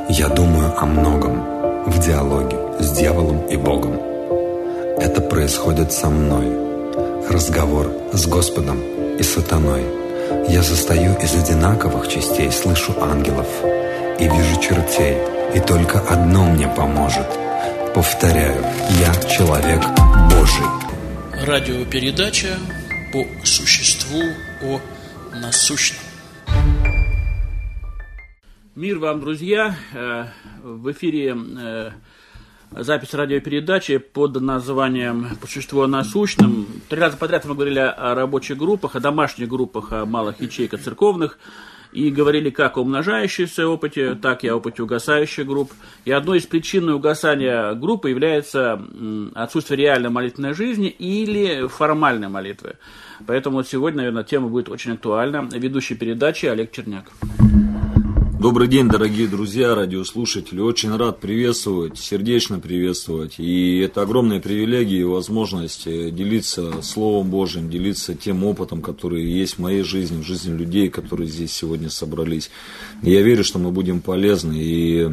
Я думаю о многом в диалоге с дьяволом и Богом. Это происходит со мной. Разговор с Господом и сатаной. Я состою из одинаковых частей, слышу ангелов и вижу чертей, и только одно мне поможет. Повторяю, я человек Божий. Радиопередача по существу о насущном. Мир вам, друзья! В эфире запись радиопередачи под названием «По существу о насущном». 3 раза подряд мы говорили о рабочих группах, о домашних группах, о малых ячейках церковных. И говорили как о умножающемся опыте, так и о опыте угасающих групп. И одной из причин угасания группы является отсутствие реальной молитвенной жизни или формальной молитвы. Поэтому вот сегодня, наверное, тема будет очень актуальна. Ведущий передачи Олег Черняк. Добрый день, дорогие друзья, радиослушатели. Очень рад приветствовать, сердечно приветствовать. И это огромная привилегия и возможность делиться Словом Божьим, делиться тем опытом, который есть в моей жизни, в жизни людей, которые здесь сегодня собрались. И я верю, что мы будем полезны. И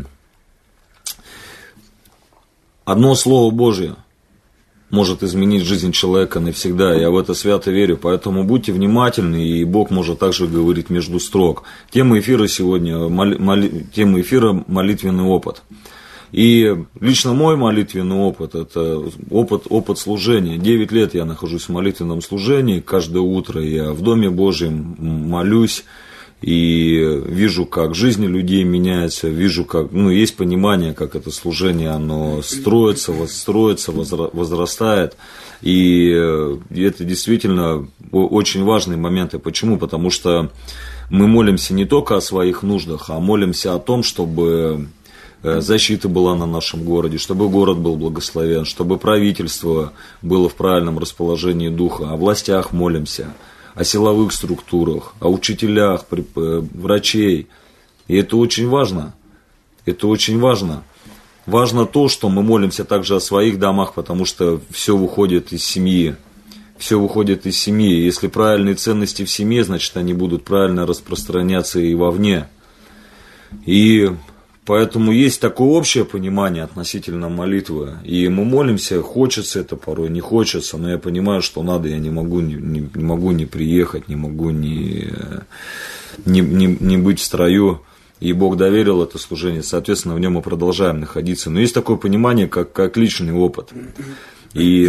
одно Слово Божье может изменить жизнь человека навсегда. Я в это свято верю. Поэтому будьте внимательны, и Бог может также говорить между строк. Тема эфира сегодня, тема эфира «Молитвенный опыт». И лично мой молитвенный опыт – это опыт служения. 9 лет я нахожусь в молитвенном служении. Каждое утро я в Доме Божьем молюсь. И вижу, как жизни людей меняются, вижу, как, есть понимание, как это служение, оно строится, возрастает. И это действительно очень важные моменты. Почему? Потому что мы молимся не только о своих нуждах, а молимся о том, чтобы защита была на нашем городе, чтобы город был благословен, чтобы правительство было в правильном расположении духа, о властях молимся, о силовых структурах, о учителях, врачей. И это очень важно. Это очень важно. Важно то, что мы молимся также о своих домах, потому что все выходит из семьи. Все выходит из семьи. Если правильные ценности в семье, значит, они будут правильно распространяться и вовне. И поэтому есть такое общее понимание относительно молитвы. И мы молимся, хочется это порой, не хочется, но я понимаю, что надо, я не могу не приехать, не могу не быть в строю. И Бог доверил это служение, соответственно, в нем мы продолжаем находиться. Но есть такое понимание, как личный опыт. И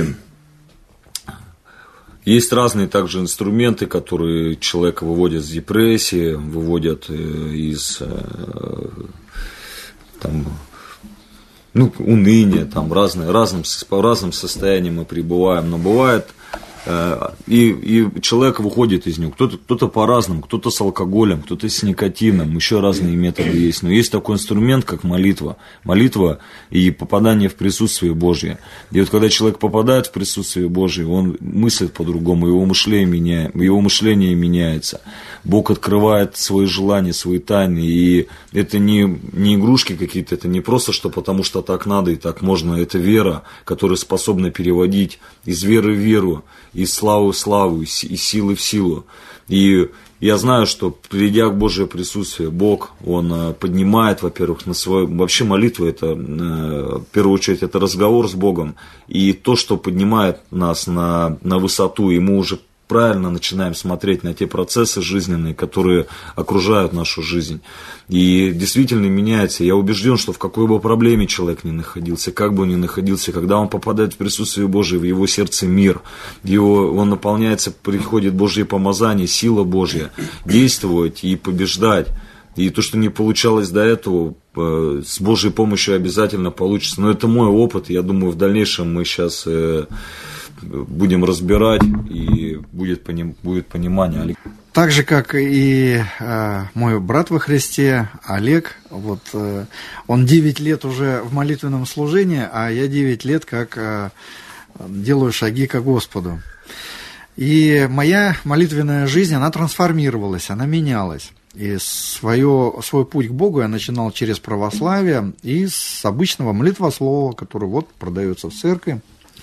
есть разные также инструменты, которые человека выводят из депрессии, выводят из уныние, по разным состояниям мы пребываем, но бывает, и человек выходит из него, кто-то по-разному, кто-то с алкоголем, кто-то с никотином, еще разные методы есть, но есть такой инструмент, как молитва и попадание в присутствие Божье. И вот когда человек попадает в присутствие Божье, он мыслит по-другому, его мышление меняется. Бог открывает свои желания, свои тайны, и это не игрушки какие-то, это не просто потому что так надо и так можно, это вера, которая способна переводить из веры в веру, из славы в славу, из силы в силу. И я знаю, что придя к Божье присутствие, Бог, Он поднимает, во-первых, на свою... Вообще молитва, это, в первую очередь, это разговор с Богом. И то, что поднимает нас на высоту, и мы уже правильно начинаем смотреть на те процессы жизненные, которые окружают нашу жизнь. И действительно меняется. Я убежден, что в какой бы проблеме человек ни находился, как бы он ни находился, когда он попадает в присутствие Божие, в его сердце мир, он наполняется, приходит Божье помазание, сила Божья, действовать и побеждать. И то, что не получалось до этого, с Божьей помощью обязательно получится. Но это мой опыт. Я думаю, в дальнейшем мы сейчас будем разбирать, и будет понимание. Так же, как и мой брат во Христе, Олег, он 9 лет уже в молитвенном служении, а я 9 лет как делаю шаги ко Господу. И моя молитвенная жизнь, она трансформировалась, она менялась. И свой путь к Богу я начинал через православие и с обычного молитвослова, который продается в церкви.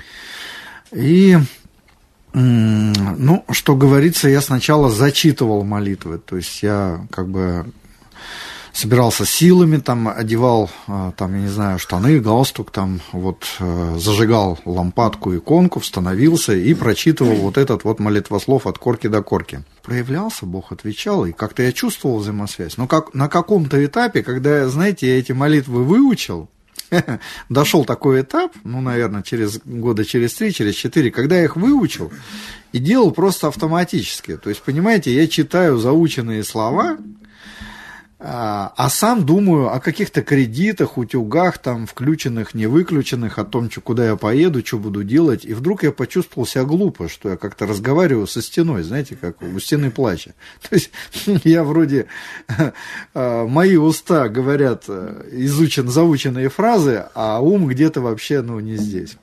И, что говорится, я сначала зачитывал молитвы, то есть я собирался силами, там, одевал, там, я не знаю, штаны, галстук, там, вот, зажигал лампадку, иконку, становился и прочитывал вот этот вот молитвослов от корки до корки. Проявлялся, Бог отвечал, и как-то я чувствовал взаимосвязь. Но как, на каком-то этапе, когда, знаете, я эти молитвы выучил, дошел такой этап, ну, наверное, через года через 3, через 4, когда я их выучил и делал просто автоматически. То есть, понимаете, я читаю заученные слова, а сам думаю о каких-то кредитах, утюгах, там, включенных, не выключенных, о том, куда я поеду, что буду делать. И вдруг я почувствовал себя глупо, что я как-то разговариваю со стеной, знаете, как у стены плача. То есть я вроде, мои уста говорят заученные фразы, а ум где-то вообще, ну, не здесь.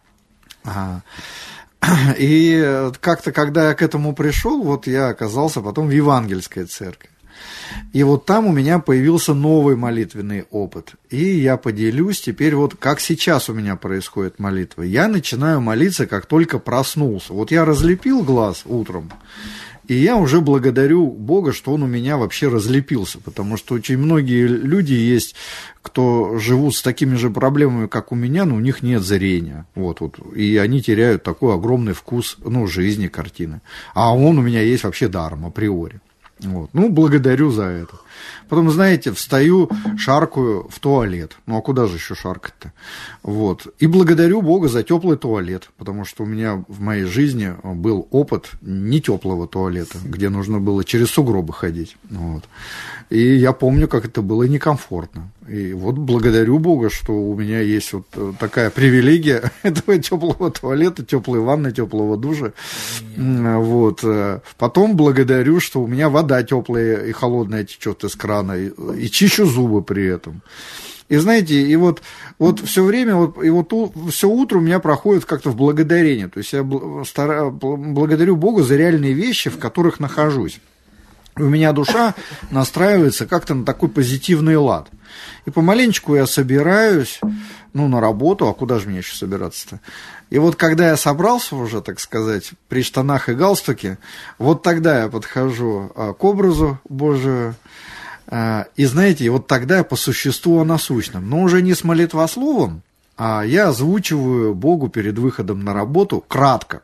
И как-то, когда я к этому пришел, вот я оказался потом в евангельской церкви. И вот там у меня появился новый молитвенный опыт. И я поделюсь теперь, вот как сейчас у меня происходит молитва. Я начинаю молиться, как только проснулся. Вот я разлепил глаз утром, и я уже благодарю Бога, что Он у меня вообще разлепился. Потому что очень многие люди есть, кто живут с такими же проблемами, как у меня, но у них нет зрения. Вот, и они теряют такой огромный вкус, ну, жизни, картины. А он у меня есть вообще даром, априори. Вот. Ну, благодарю за это. Потом, знаете, встаю, шаркаю в туалет. Ну, а куда же еще шаркать-то? Вот. И благодарю Бога за теплый туалет, потому что у меня в моей жизни был опыт не теплого туалета, где нужно было через сугробы ходить. Вот. И я помню, как это было некомфортно. И вот благодарю Бога, что у меня есть вот такая привилегия этого теплого туалета, теплой ванны, теплого душа. Вот. Потом благодарю, что у меня вода теплая и холодная течет из крана, и чищу зубы при этом. И знаете, и вот все время, все утро у меня проходит как-то в благодарении. То есть я благодарю Бога за реальные вещи, в которых нахожусь. У меня душа настраивается как-то на такой позитивный лад. И помаленечку я собираюсь, ну, на работу, а куда же мне еще собираться-то? И вот когда я собрался уже, так сказать, при штанах и галстуке, вот тогда я подхожу к образу Божию, и знаете, и вот тогда я по существу о насущном, но уже не с молитвословом, а я озвучиваю Богу перед выходом на работу кратко,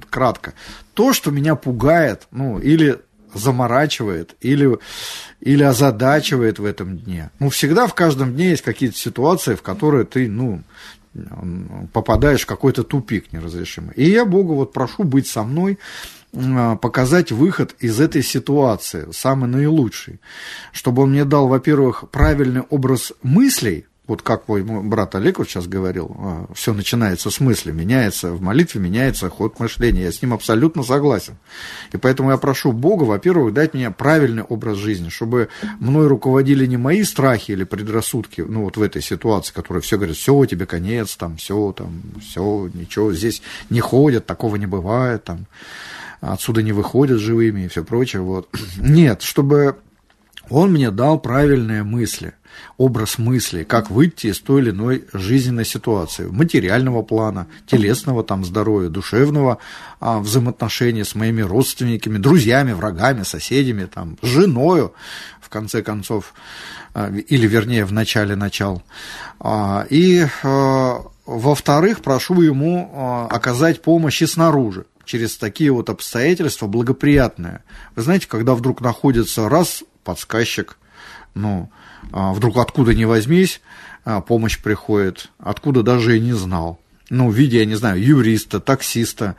то, что меня пугает, ну, или заморачивает, или озадачивает в этом дне. Ну, всегда в каждом дне есть какие-то ситуации, в которые ты, ну, попадаешь в какой-то тупик неразрешимый. И я Бога вот прошу быть со мной, показать выход из этой ситуации, самый наилучший, чтобы Он мне дал, во-первых, правильный образ мыслей. Вот как мой брат Олег вот сейчас говорил, все начинается с мысли, меняется в молитве, меняется ход мышления. Я с ним абсолютно согласен. И поэтому я прошу Бога, во-первых, дать мне правильный образ жизни, чтобы мной руководили не мои страхи или предрассудки, ну вот в этой ситуации, которые все говорят, все, тебе конец, все, ничего, здесь не ходят, такого не бывает, там, отсюда не выходят живыми и все прочее. Вот. Нет, чтобы Он мне дал правильные мысли, образ мысли, как выйти из той или иной жизненной ситуации, материального плана, телесного там здоровья, душевного взаимоотношения с моими родственниками, друзьями, врагами, соседями, там, женою, в конце концов, или, вернее, в начале начал. И, во-вторых, прошу Ему оказать помощь и снаружи, через такие вот обстоятельства благоприятные. Вы знаете, когда вдруг находится подсказчик, ну, вдруг откуда ни возьмись, помощь приходит, откуда даже и не знал. Ну, в виде, я не знаю, юриста, таксиста,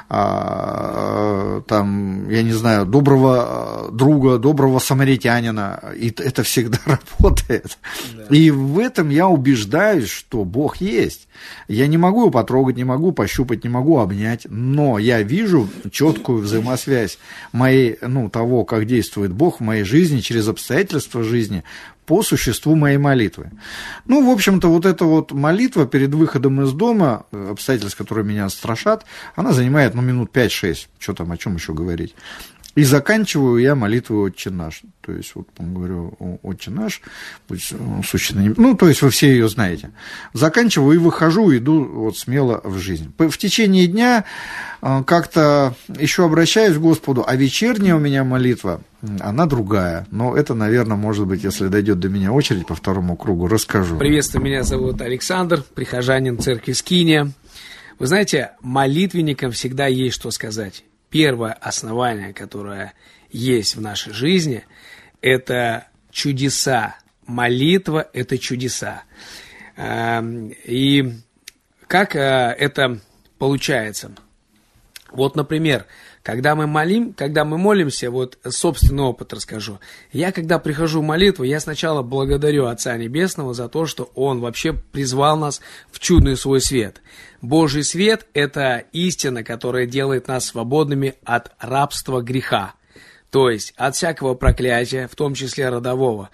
там, я не знаю, доброго друга, доброго самаритянина. И это всегда работает. Да. И в этом я убеждаюсь, что Бог есть. Я не могу его потрогать, не могу пощупать, не могу обнять, но я вижу четкую взаимосвязь того, как действует Бог в моей жизни, через обстоятельства жизни, по существу моей молитвы. Ну, в общем-то, вот эта вот молитва перед выходом из дома, обстоятельства, которые меня страшат, она занимает, минут 5-6, что там, о чем еще говорить. И заканчиваю я молитвой «Отче наш». То есть, вот говорю, «Отче наш», ну, то есть, вы все ее знаете. Заканчиваю и выхожу, иду вот смело в жизнь. В течение дня как-то еще обращаюсь к Господу, а вечерняя у меня молитва, она другая. Но это, наверное, может быть, если дойдет до меня очередь по второму кругу, расскажу. Приветствую, меня зовут Александр, прихожанин церкви Скиния. Вы знаете, молитвенникам всегда есть что сказать. Первое основание, которое есть в нашей жизни, это чудеса. Молитва – это чудеса. И как это получается? Вот, например, когда мы молимся, вот собственный опыт расскажу. Я, когда прихожу в молитву, я сначала благодарю Отца Небесного за то, что Он вообще призвал нас в чудный свой свет. Божий свет – это истина, которая делает нас свободными от рабства греха. То есть от всякого проклятия, в том числе родового,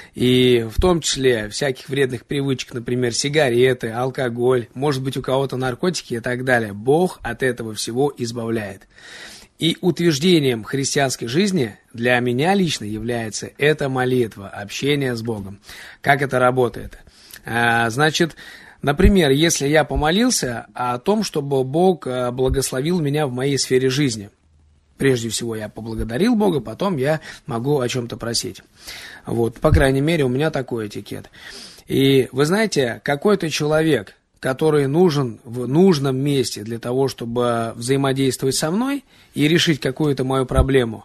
и в том числе всяких вредных привычек, например, сигареты, алкоголь, может быть, у кого-то наркотики и так далее. Бог от этого всего избавляет. И утверждением христианской жизни для меня лично является эта молитва, общение с Богом. Как это работает? Значит, например, если я помолился о том, чтобы Бог благословил меня в моей сфере жизни. Прежде всего, я поблагодарил Бога, потом я могу о чем-то просить. Вот, по крайней мере, у меня такой этикет. И вы знаете, какой-то человек, который нужен в нужном месте для того, чтобы взаимодействовать со мной и решить какую-то мою проблему,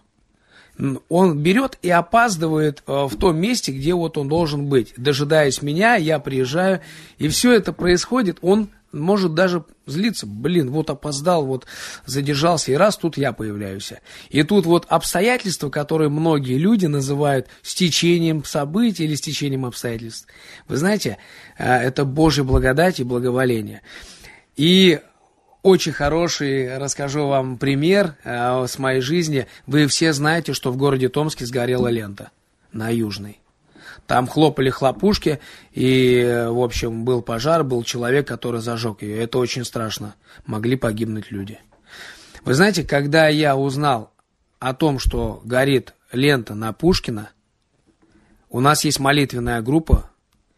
он берет и опаздывает в том месте, где вот он должен быть. Дожидаясь меня, я приезжаю, и все это происходит, он может даже злиться. Вот опоздал, вот задержался, и раз тут я появляюсь. И тут вот обстоятельства, которые многие люди называют стечением событий или стечением обстоятельств. Вы знаете, это Божья благодать и благоволение. И очень хороший, расскажу вам пример с моей жизни. Вы все знаете, что в городе Томске сгорела лента на Южной. Там хлопали хлопушки, и, в общем, был пожар, был человек, который зажег ее. Это очень страшно. Могли погибнуть люди. Вы знаете, когда я узнал о том, что горит лента на Пушкина, у нас есть молитвенная группа,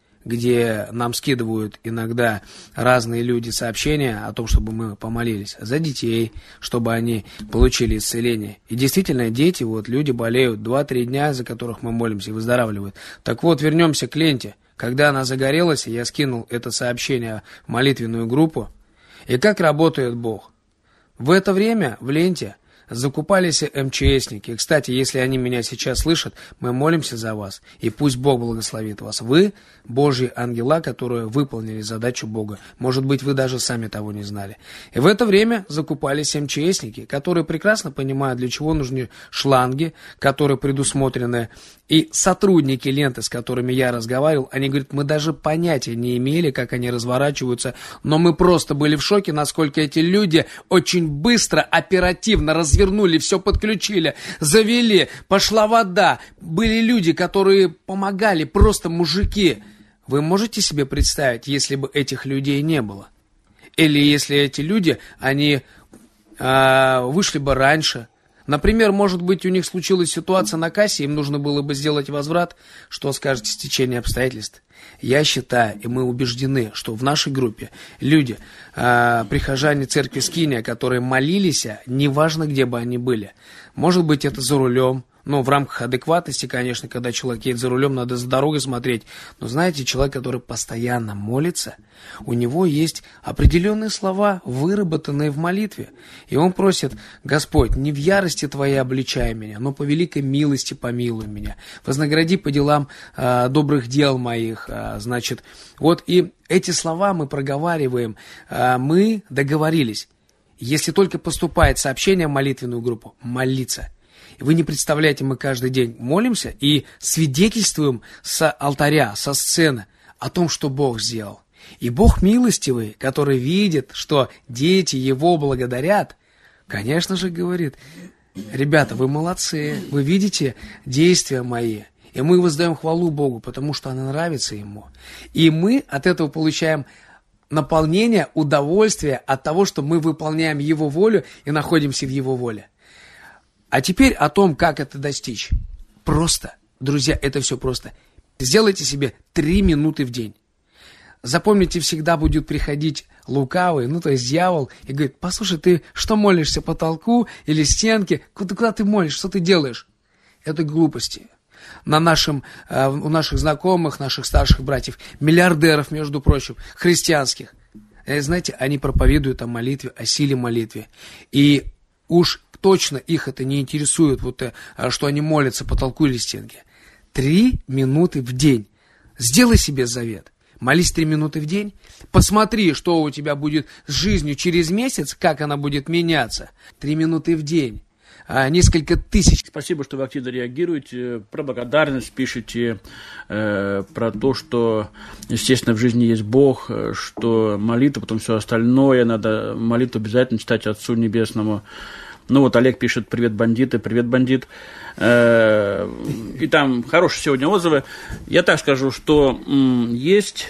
где нам скидывают иногда разные люди сообщения о том, чтобы мы помолились за детей, чтобы они получили исцеление. И действительно, дети, вот люди болеют 2-3 дня, за которых мы молимся, и выздоравливают. Так вот, вернемся к ленте. Когда она загорелась, я скинул это сообщение в молитвенную группу. И как работает Бог? В это время в ленте закупались МЧСники. Кстати, если они меня сейчас слышат, мы молимся за вас, и пусть Бог благословит вас. Вы Божьи ангела, которые выполнили задачу Бога. Может быть, вы даже сами того не знали. И в это время закупались МЧСники, которые прекрасно понимают, для чего нужны шланги, которые предусмотрены. И сотрудники ленты, с которыми я разговаривал, они говорят, мы даже понятия не имели, как они разворачиваются, но мы просто были в шоке, насколько эти люди очень быстро, оперативно развернули, все подключили, завели, пошла вода. Были люди, которые помогали, просто мужики. Вы можете себе представить, если бы этих людей не было? Или если эти люди, они вышли бы раньше? Например, может быть, у них случилась ситуация на кассе, им нужно было бы сделать возврат. Что скажете, стечение обстоятельств? Я считаю, и мы убеждены, что в нашей группе люди, прихожане церкви Скиния, которые молились, неважно, где бы они были. Может быть, это за рулем. В рамках адекватности, конечно, когда человек едет за рулем, надо за дорогой смотреть. Но знаете, человек, который постоянно молится, у него есть определенные слова, выработанные в молитве. И он просит: Господь, не в ярости Твоей обличай меня, но по великой милости помилуй меня. Вознагради по делам добрых дел моих. Вот и эти слова мы проговариваем. Мы договорились. Если только поступает сообщение в молитвенную группу, молиться. Вы не представляете, мы каждый день молимся и свидетельствуем с алтаря, со сцены о том, что Бог сделал. И Бог милостивый, который видит, что дети Его благодарят, конечно же, говорит: ребята, вы молодцы, вы видите действия мои. И мы воздаем хвалу Богу, потому что она нравится Ему. И мы от этого получаем наполнение, удовольствие от того, что мы выполняем Его волю и находимся в Его воле. А теперь о том, как это достичь. Просто, друзья, это все просто. Сделайте себе 3 минуты в день. Запомните, всегда будет приходить лукавый, то есть дьявол, и говорит: послушай, ты что молишься, потолку или стенке? Куда ты молишь, что ты делаешь? Это глупости. У наших знакомых, наших старших братьев, миллиардеров, между прочим, христианских, знаете, они проповедуют о молитве, о силе молитвы. И уж точно их это не интересует, что они молятся потолку или стенке. 3 минуты в день. Сделай себе завет. Молись 3 минуты в день. Посмотри, что у тебя будет с жизнью через месяц, как она будет меняться. 3 минуты в день. Несколько тысяч. Спасибо, что вы активно реагируете, про благодарность пишете, про то, что, естественно, в жизни есть Бог, что молитва, потом все остальное, надо молитву обязательно читать Отцу Небесному. Олег пишет: привет, бандиты, привет, бандит. И там хорошие сегодня отзывы. Я так скажу, что есть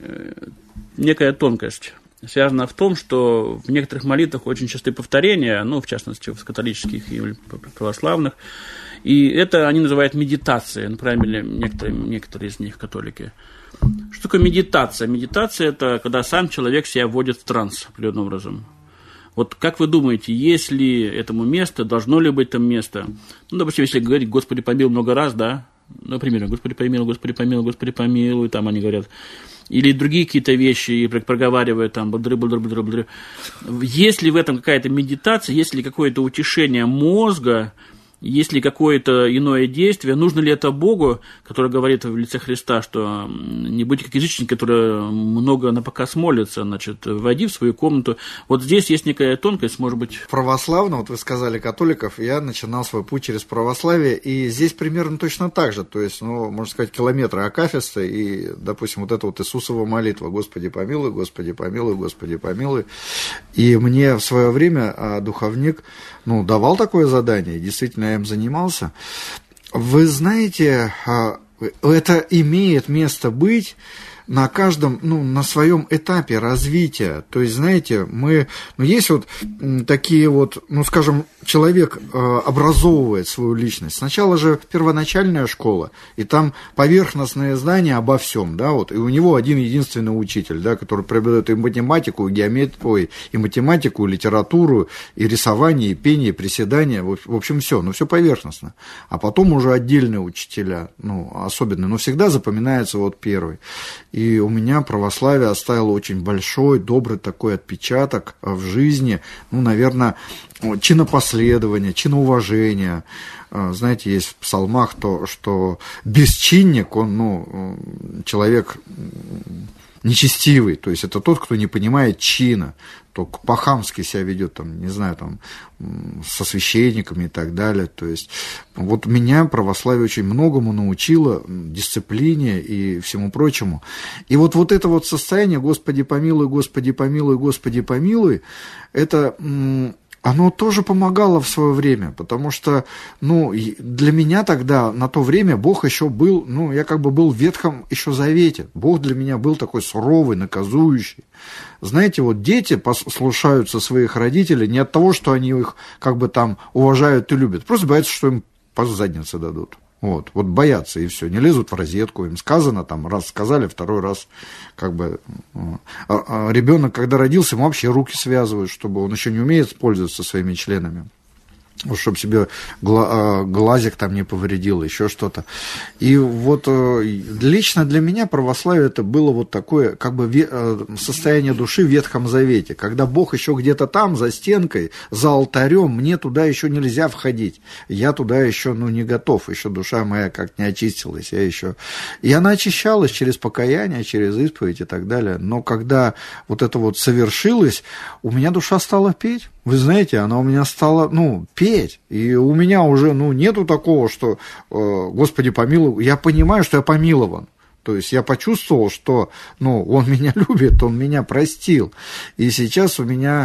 некая тонкость. Связана в том, что в некоторых молитвах очень частые повторения, в частности, в католических и православных, и это они называют медитацией, например, некоторые из них католики. Что такое медитация? Медитация – это когда сам человек себя вводит в транс определенным образом. Вот как вы думаете, есть ли этому место, должно ли быть там место? Допустим, если говорить «Господи помилуй» много раз, да, например, «Господи помилуй, Господи помилуй, Господи помилуй», там они говорят, или другие какие-то вещи, и проговаривая там «благодарю». Есть ли в этом какая-то медитация, есть ли какое-то утешение мозга, есть ли какое-то иное действие, нужно ли это Богу, который говорит в лице Христа, что не будьте как язычники, которые много напоказ молятся, войди в свою комнату. Вот здесь есть некая тонкость, может быть. Православно, вы сказали католиков, я начинал свой путь через православие, и здесь примерно точно так же, то есть, можно сказать, километры акафиста, и, допустим, эта Иисусова молитва: «Господи помилуй, Господи помилуй, Господи помилуй». И мне в свое время духовник, давал такое задание, действительно я им занимался. Вы знаете, это имеет место быть на каждом, на своем этапе развития. То есть, знаете, есть такие скажем, человек образовывает свою личность. Сначала же первоначальная школа, и там поверхностное знание обо всем, да, и у него один единственный учитель, да, который преподает и математику, и геометрию, и математику, и литературу, и рисование, и пение, и приседание, в общем, все, все поверхностно. А потом уже отдельные учителя, особенные, но всегда запоминается первый. И у меня православие оставило очень большой, добрый такой отпечаток в жизни, наверное, чинопоследования, чиноуважения. Знаете, есть в псалмах то, что бесчинник, он, человек нечестивый, то есть это тот, кто не понимает чина, то по-хамски себя ведет, со священниками и так далее. То есть меня православие очень многому научило, дисциплине и всему прочему. И вот это состояние «Господи помилуй, Господи помилуй, Господи помилуй», это... Оно тоже помогало в свое время, потому что, для меня тогда, на то время, Бог еще был, я был в Ветхом еще Завете. Бог для меня был такой суровый, наказующий. Знаете, дети послушаются своих родителей не от того, что они их уважают и любят, просто боятся, что им по заднице дадут. Боятся, и все, не лезут в розетку, им сказано, раз сказали, второй раз, ребенок, когда родился, ему вообще руки связывают, чтобы он еще не умеет пользоваться своими членами, чтобы себе глазик не повредил, еще что-то. И лично для меня православие это было такое, состояние души в Ветхом Завете, когда Бог еще где-то там, за стенкой, за алтарем, мне туда еще нельзя входить, я туда еще, не готов, еще душа моя как не очистилась, и она очищалась через покаяние, через исповедь и так далее, но когда это совершилось, у меня душа стала петь. Вы знаете, она у меня стала, петь, и у меня уже, нету такого, что, Господи помилуй, я понимаю, что я помилован, то есть я почувствовал, что, Он меня любит, Он меня простил, и сейчас у меня,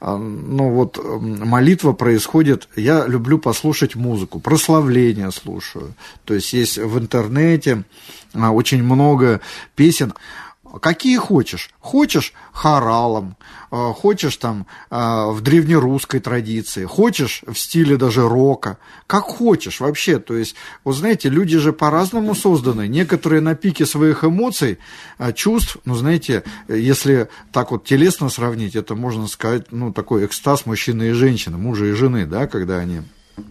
молитва происходит, я люблю послушать музыку, прославление слушаю, то есть в интернете очень много песен. какие хочешь. Хочешь хоралом, хочешь там в древнерусской традиции, хочешь в стиле даже рока, как хочешь вообще. То есть, вот знаете, люди же по-разному созданы. Некоторые на пике своих эмоций, чувств, ну, знаете, если так вот телесно сравнить, это можно сказать, ну, такой экстаз мужчины и женщины, мужа и жены, да, когда они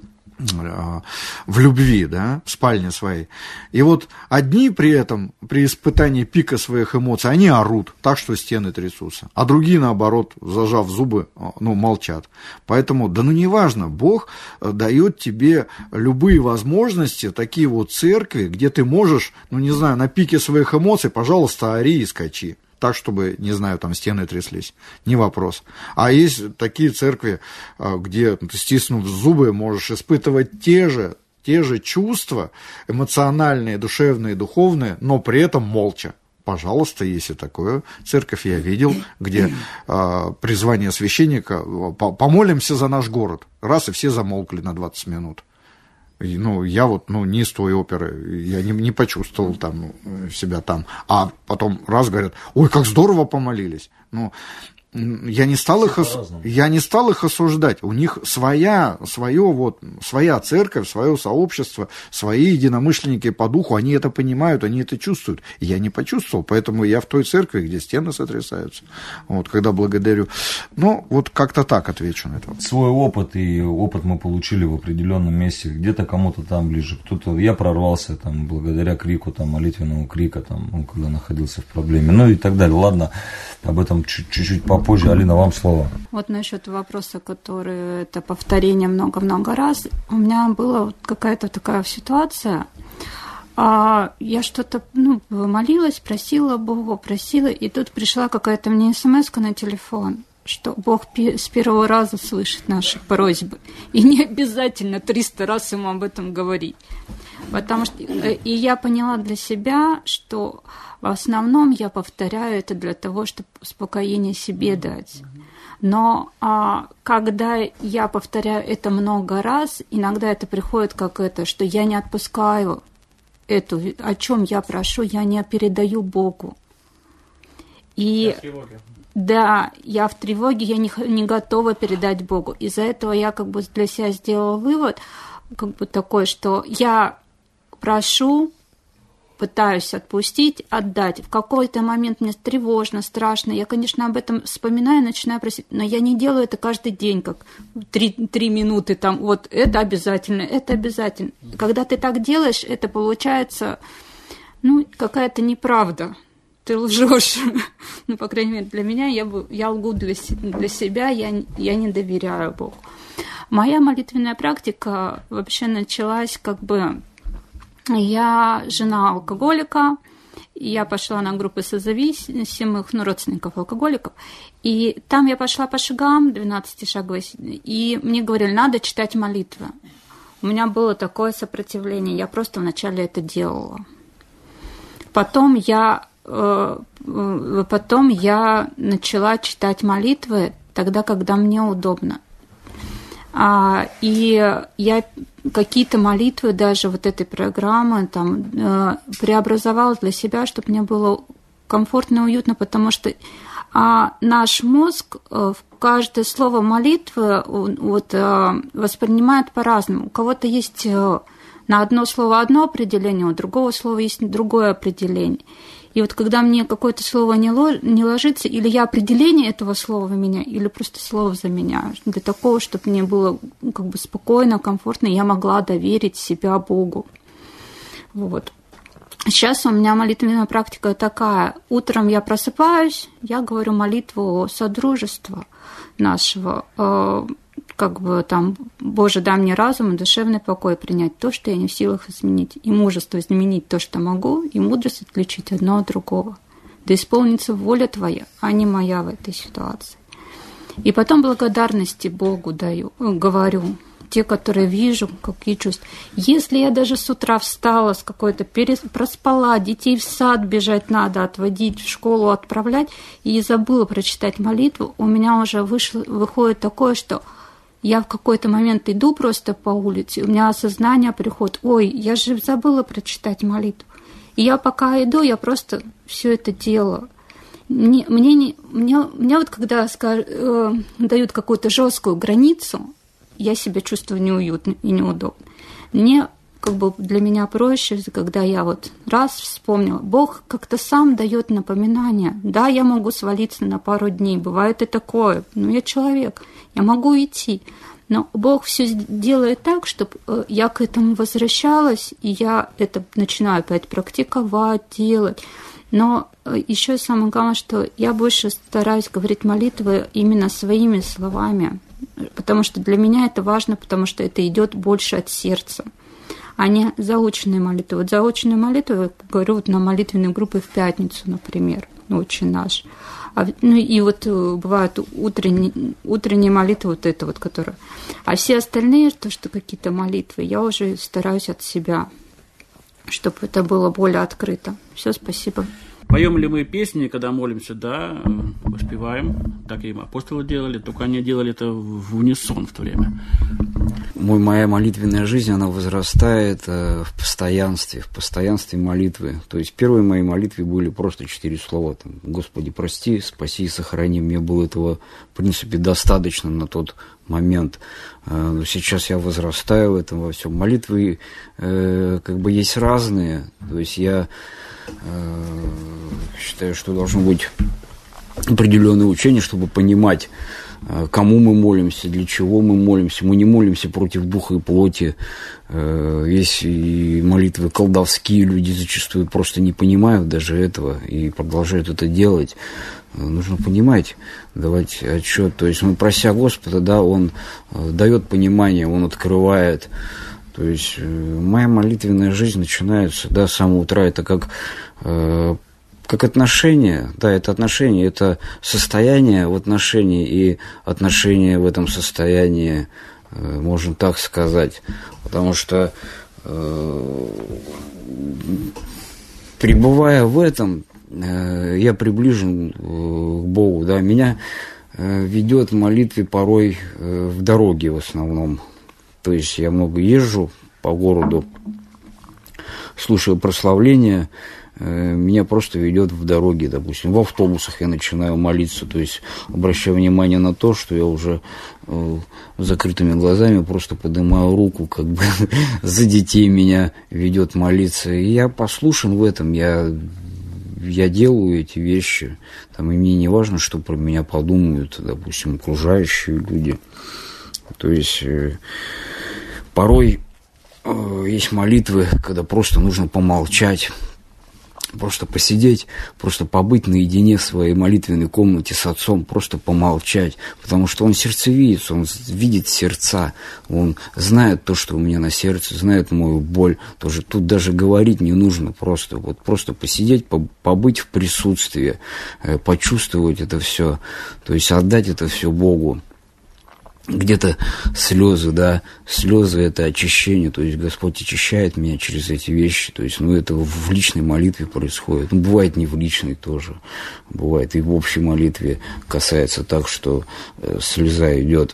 в любви, да, в спальне своей. И вот одни при этом, при испытании пика своих эмоций, они орут так, что стены трясутся, а другие, наоборот, зажав зубы, ну, молчат. Поэтому, да ну неважно, Бог дает тебе любые возможности, такие вот церкви, где ты можешь, ну, не знаю, на пике своих эмоций, пожалуйста, ори и скачи. Так, чтобы, не знаю, там стены тряслись. Не вопрос. А есть такие церкви, где ты, стиснув зубы, можешь испытывать те же чувства, эмоциональные, душевные, духовные, но при этом молча. Пожалуйста, если такое. Церковь я видел, где призвание священника «помолимся за наш город». Раз, и все замолкли на 20 минут. Ну, я вот, ну, не из той оперы, я не почувствовал там себя там. А потом раз говорят, ой, как здорово помолились. Ну, я не стал их осуждать. У них своя церковь, свое сообщество, свои единомышленники по духу, они это понимают, они это чувствуют. Я не почувствовал, поэтому я в той церкви, где стены сотрясаются. Вот, когда благодарю. Ну, вот как-то так отвечу на это. Свой опыт, и опыт мы получили в определенном месте, где-то кому-то там ближе, кто-то, я прорвался там благодаря крику, там, молитвенному крика, там, ну, когда находился в проблеме, ну и так далее. Ладно, об этом чуть-чуть попозже. Алина, вам слово. Вот насчет вопроса, который это повторение много-много раз. У меня была какая-то такая ситуация. Я что-то молилась, просила Бога, и тут пришла какая-то мне смс-ка на телефон, что Бог с первого раза слышит наши просьбы. И не обязательно 300 раз ему об этом говорить. Потому что и я поняла для себя, что в основном я повторяю это для того, чтобы успокоение себе дать. Но когда я повторяю это много раз, иногда это приходит как это, что я не отпускаю эту, о чем я прошу, я не передаю Богу. И да, я в тревоге, я не готова передать Богу. Из-за этого я как бы для себя сделала вывод, как бы такой, что я прошу, пытаюсь отпустить, отдать. В какой-то момент мне тревожно, страшно. Я, конечно, об этом вспоминаю, начинаю просить, но я не делаю это каждый день, как 3 минуты там, вот это обязательно, это обязательно. Когда ты так делаешь, это получается, какая-то неправда. Ты лжешь. По крайней мере, для меня я лгу для себя, я не доверяю Богу. Моя молитвенная практика вообще началась как бы... Я жена алкоголика, я пошла на группы созависимых, родственников алкоголиков, и там я пошла по шагам, 12-шаговой, и мне говорили, надо читать молитвы. У меня было такое сопротивление, я просто вначале это делала. Потом я начала читать молитвы тогда, когда мне удобно. И я какие-то молитвы даже вот этой программы там преобразовала для себя, чтобы мне было комфортно и уютно, потому что наш мозг в каждое слово молитвы воспринимает по-разному. У кого-то есть на одно слово одно определение, у другого слова есть другое определение. И вот когда мне какое-то слово не ложится, или я определение этого слова меняю, или просто слово заменяю, для такого, чтобы мне было как бы спокойно, комфортно, и я могла доверить себя Богу. Вот. Сейчас у меня молитвенная практика такая. Утром я просыпаюсь, я говорю молитву содружества нашего, как бы там, Боже, дай мне разум и душевный покой принять то, что я не в силах изменить, и мужество изменить то, что могу, и мудрость отличить одно от другого. Да исполнится воля Твоя, а не моя в этой ситуации. И потом благодарности Богу говорю, те, которые вижу, какие чувства. Если я даже с утра встала с какой-то, проспала, детей в сад бежать надо, отводить, в школу отправлять, и забыла прочитать молитву, у меня уже выходит такое, что я в какой-то момент иду просто по улице, у меня осознание приходит, ой, я же забыла прочитать молитву. И я пока иду, я просто все это дело. Мне вот когда дают какую-то жесткую границу, я себя чувствую неуютно и неудобно. Для меня проще, когда я вот раз вспомнила, Бог как-то сам дает напоминание. Да, я могу свалиться на пару дней, бывает и такое, но я человек, я могу идти. Но Бог все делает так, чтобы я к этому возвращалась, и я это начинаю опять практиковать, делать. Но еще самое главное, что я больше стараюсь говорить молитвы именно своими словами, потому что для меня это важно, потому что это идет больше от сердца, а не заученные молитвы. Вот заученные молитвы, я говорю, вот на молитвенной группе в пятницу, например, «Отче наш». И вот бывают утренние молитвы, вот это вот, которые... А все остальные, то, что какие-то молитвы, я уже стараюсь от себя, чтобы это было более открыто. Все, спасибо. Поем ли мы песни, когда молимся? Да, воспеваем. Так и апостолы делали, только они делали это в унисон в то время. Моя молитвенная жизнь, она возрастает в постоянстве молитвы. То есть первые мои молитвы были просто 4 слова. Там, «Господи, прости, спаси и сохрани». Мне было этого, в принципе, достаточно на тот момент. Но сейчас я возрастаю в этом во всем. Молитвы есть разные. То есть я считаю, что должно быть определенное учение, чтобы понимать, кому мы молимся, для чего мы молимся. Мы не молимся против духа и плоти. Есть и молитвы колдовские, люди зачастую просто не понимают даже этого и продолжают это делать. Нужно понимать, давать отчет. То есть, прося Господа, да, Он дает понимание, Он открывает. То есть моя молитвенная жизнь начинается, да, с самого утра. Это как отношения, да, это отношения, это состояние в отношении и отношения в этом состоянии, можно так сказать. Потому что, пребывая в этом, я приближен к Богу, да, меня ведет в молитве порой в дороге в основном. То есть я много езжу по городу, слушаю прославления, меня просто ведет в дороге, допустим, в автобусах я начинаю молиться, то есть обращаю внимание на то, что я уже закрытыми глазами просто поднимаю руку, как бы за детей меня ведет молиться, и я послушен в этом, я делаю эти вещи, там, и мне не важно, что про меня подумают, допустим, окружающие люди. То есть порой есть молитвы, когда просто нужно помолчать, просто посидеть, просто побыть наедине в своей молитвенной комнате с Отцом, просто помолчать, потому что Он сердцевидец, Он видит сердца, Он знает то, что у меня на сердце, знает мою боль, тоже тут даже говорить не нужно, просто посидеть, побыть в присутствии, почувствовать это все, то есть отдать это все Богу. Где-то слезы, да, слезы — это очищение, то есть Господь очищает меня через эти вещи, то есть, это в личной молитве происходит, бывает не в личной тоже, бывает и в общей молитве касается так, что слеза идет.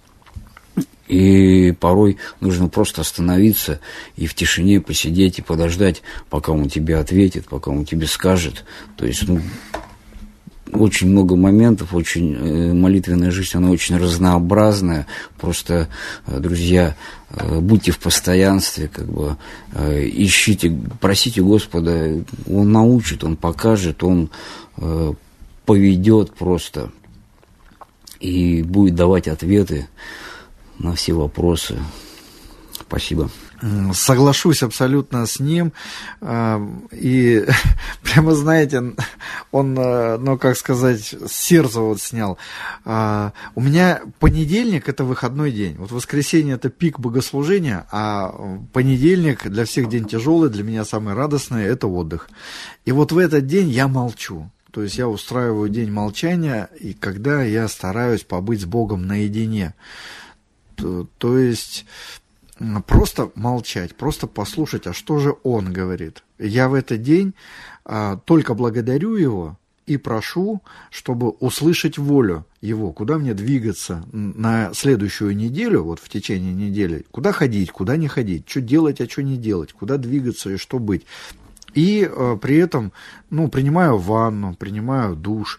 И порой нужно просто остановиться и в тишине посидеть и подождать, пока Он тебе ответит, пока Он тебе скажет, то есть, очень много моментов, молитвенная жизнь, она очень разнообразная. Просто, друзья, будьте в постоянстве, ищите, просите Господа, Он научит, Он покажет, Он поведет просто и будет давать ответы на все вопросы. Спасибо. Соглашусь абсолютно с ним. И прямо, знаете, он, с сердца снял. У меня понедельник – это выходной день. Вот воскресенье – это пик богослужения, а понедельник для всех день тяжелый, для меня самый радостный – это отдых. И вот в этот день я молчу. То есть я устраиваю день молчания, и когда я стараюсь побыть с Богом наедине. То есть просто молчать, просто послушать, а что же Он говорит. Я в этот день только благодарю Его и прошу, чтобы услышать волю Его, куда мне двигаться на следующую неделю, вот в течение недели, куда ходить, куда не ходить, что делать, а что не делать, куда двигаться и что быть. И при этом, принимаю ванну, принимаю душ,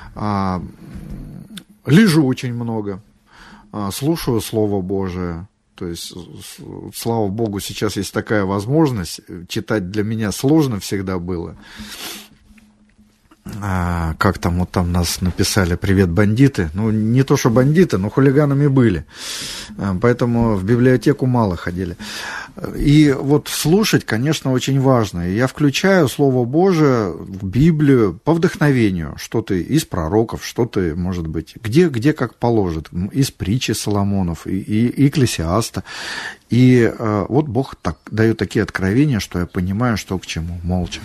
лежу очень много, слушаю Слово Божие. То есть, слава Богу, сейчас есть такая возможность. Читать для меня сложно всегда было. Как там, вот там нас написали «Привет, бандиты». Не то, что бандиты, но хулиганами были. Поэтому в библиотеку мало ходили. И вот слушать, конечно, очень важно. Я включаю Слово Божие в Библию по вдохновению. Что-то из пророков, что-то, может быть, где как положит. Из притчи Соломонов, и Экклесиаста. И вот Бог так дает такие откровения, что я понимаю, что к чему, молча.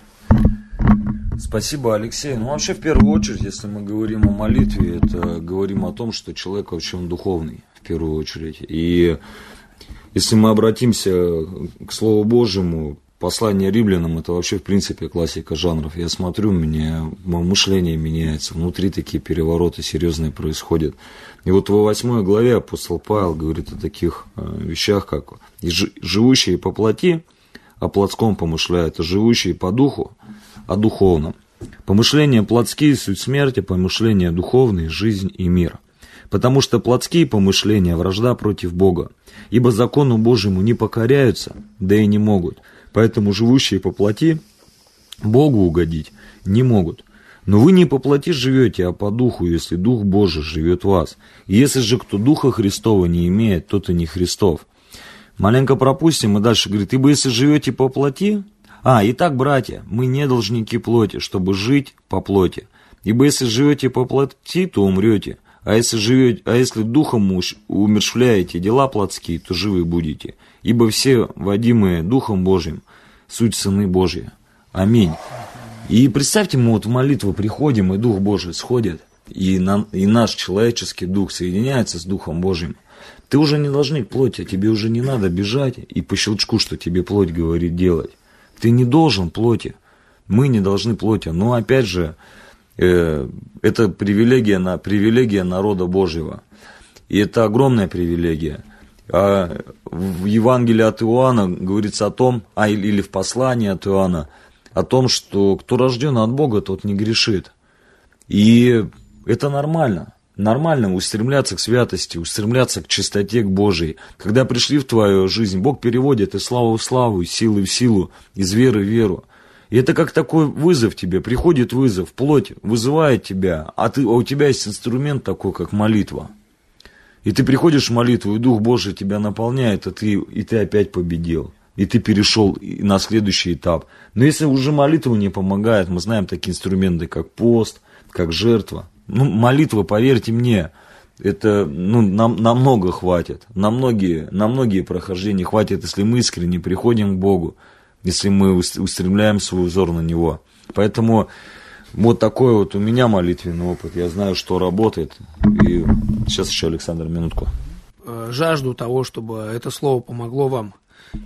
Спасибо, Алексей. Вообще, в первую очередь, если мы говорим о молитве, это говорим о том, что человек вообще он духовный, в первую очередь. И если мы обратимся к Слову Божьему, послание Римлянам, это вообще, в принципе, классика жанров. Я смотрю, мое мышление меняется, внутри такие перевороты серьезные происходят. И вот во 8 главе апостол Павел говорит о таких вещах, как «живущие по плоти, о плотском помышляют, а живущие по духу, о духовном. Помышления плотские – суть смерти, помышления духовные – жизнь и мир. Потому что плотские помышления – вражда против Бога, ибо закону Божьему не покоряются, да и не могут. Поэтому живущие по плоти Богу угодить не могут. Но вы не по плоти живете, а по духу, если Дух Божий живет в вас. И если же кто Духа Христова не имеет, тот и не Христов». Маленько пропустим, и дальше говорит: «Ибо если живете по плоти...» Итак, братья, мы не должники плоти, чтобы жить по плоти. Ибо если живете по плоти, то умрете. А если духом умерщвляете дела плотские, то живы будете. Ибо все, водимые Духом Божьим, суть сыны Божьи. Аминь». И представьте, мы вот в молитву приходим, и Дух Божий сходит, и наш человеческий дух соединяется с Духом Божьим. Ты уже не должник плоти, тебе уже не надо бежать и по щелчку, что тебе плоть говорит, делать. Ты не должен плоти, мы не должны плоти. Но опять же, это привилегия народа Божьего. И это огромная привилегия. В Евангелии от Иоанна говорится о том, или в послании от Иоанна, о том, что кто рожден от Бога, тот не грешит. И это нормально. Нормально устремляться к святости, устремляться к чистоте, к Божией. Когда пришли в твою жизнь, Бог переводит из славы в славу, из силы в силу, из веры в веру. И это как такой вызов тебе, приходит вызов, плоть вызывает тебя, а у тебя есть инструмент такой, как молитва. И ты приходишь в молитву, и Дух Божий тебя наполняет, и ты опять победил. И ты перешел на следующий этап. Но если уже молитва не помогает, мы знаем такие инструменты, как пост, как жертва. Молитва, поверьте мне, это намного хватит, на многие прохождения хватит, если мы искренне приходим к Богу, если мы устремляем свой взор на Него. Поэтому вот такой вот у меня молитвенный опыт, я знаю, что работает. И сейчас еще, Александр, минутку. Жажду того, чтобы это слово помогло вам.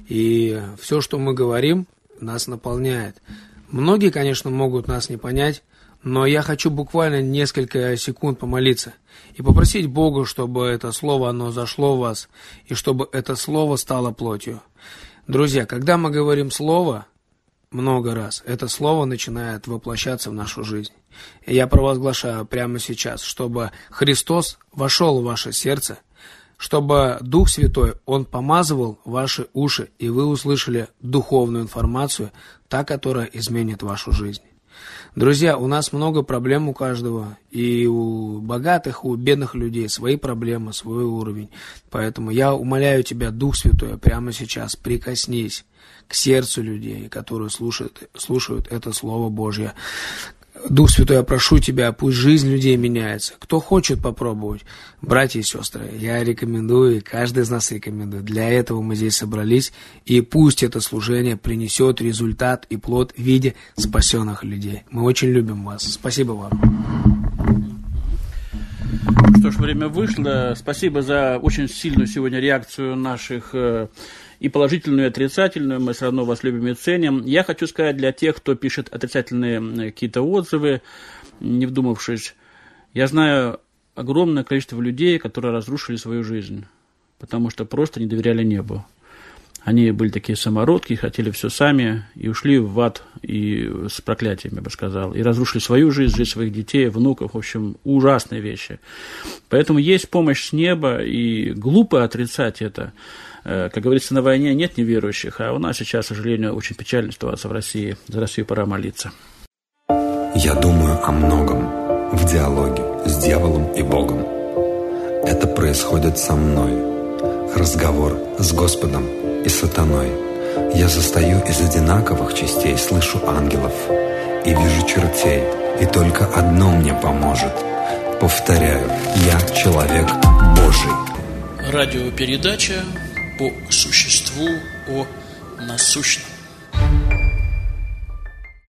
И все, что мы говорим, нас наполняет. Многие, конечно, могут нас не понять, но я хочу буквально несколько секунд помолиться и попросить Бога, чтобы это слово, оно зашло в вас, и чтобы это слово стало плотью. Друзья, когда мы говорим слово, много раз, это слово начинает воплощаться в нашу жизнь. И я провозглашаю прямо сейчас, чтобы Христос вошел в ваше сердце, чтобы Дух Святой, Он помазывал ваши уши, и вы услышали духовную информацию, та, которая изменит вашу жизнь. Друзья, у нас много проблем у каждого, и у богатых, и у бедных людей свои проблемы, свой уровень. Поэтому я умоляю тебя, Дух Святой, прямо сейчас прикоснись к сердцу людей, которые слушают это Слово Божье. Дух Святой, я прошу тебя, пусть жизнь людей меняется. Кто хочет попробовать, братья и сестры, я рекомендую, и каждый из нас рекомендует. Для этого мы здесь собрались, и пусть это служение принесет результат и плод в виде спасенных людей. Мы очень любим вас. Спасибо вам. Что ж, время вышло. Спасибо за очень сильную сегодня реакцию наших и положительную, и отрицательную. Мы все равно вас любим и ценим. Я хочу сказать для тех, кто пишет отрицательные какие-то отзывы, не вдумавшись. Я знаю огромное количество людей, которые разрушили свою жизнь, потому что просто не доверяли небу. Они были такие самородки, хотели все сами, и ушли в ад и с проклятиями, я бы сказал. И разрушили свою жизнь, жизнь своих детей, внуков. В общем, ужасные вещи. Поэтому есть помощь с неба, и глупо отрицать это. Как говорится, на войне нет неверующих, а у нас сейчас, к сожалению, очень печальная ситуация в России. За Россию пора молиться. Я думаю о многом в диалоге с дьяволом и Богом. Это происходит со мной. Разговор с Господом и сатаной. Я застаю из одинаковых частей, слышу ангелов и вижу чертей, и только одно мне поможет. Повторяю, я человек Божий. Радиопередача по существу о насущном.